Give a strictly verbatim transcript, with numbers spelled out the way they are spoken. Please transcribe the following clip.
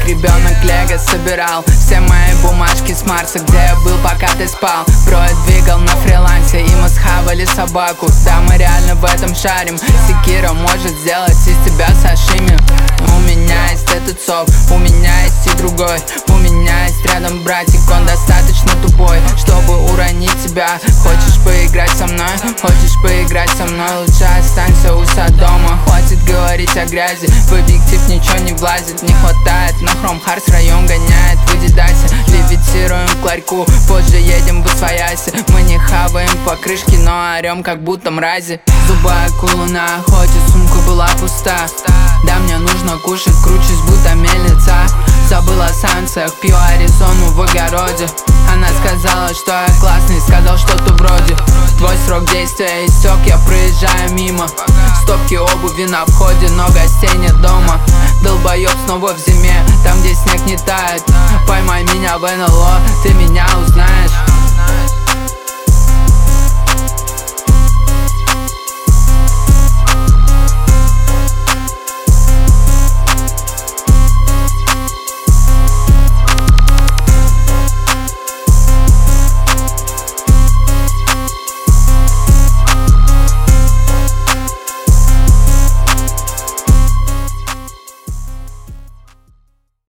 ребенок лего собирал все мои бумажки с Марса, где я был, пока ты спал. Проект двигал на фрилансе, и мы схавали собаку. Да, мы реально в этом шарим. Секира может сделать из тебя сашими. У меня есть этот сок, у меня есть и другой. У меня есть рядом братик, он достаточно тупой, чтобы уронить тебя. Хочешь поиграть со мной? Хочешь поиграть со мной? Лучше останься у дома. Хватит говорить о грязи, в объектив ничего не влазит. Не хватает на хром, Харс район гоняет в Адидасе. Левитируем к ларьку, позже едем в Освояси. Мы не хаваем по крышке, но орем как будто мрази. Зубы акулы на охоте, сумка была пуста. Да, мне нужно кушать, кручусь будто мельница. Забыла о санкциях, пью Аризону в огороде. Она сказала, что я классный, сказал что-то вроде: твой срок действия истек, я проезжаю мимо. Стопки обуви на входе, но гостей нет дома. Долбоёб снова в зиме, там где снег не тает. Поймай меня в эн эл о, ты меня узнаешь.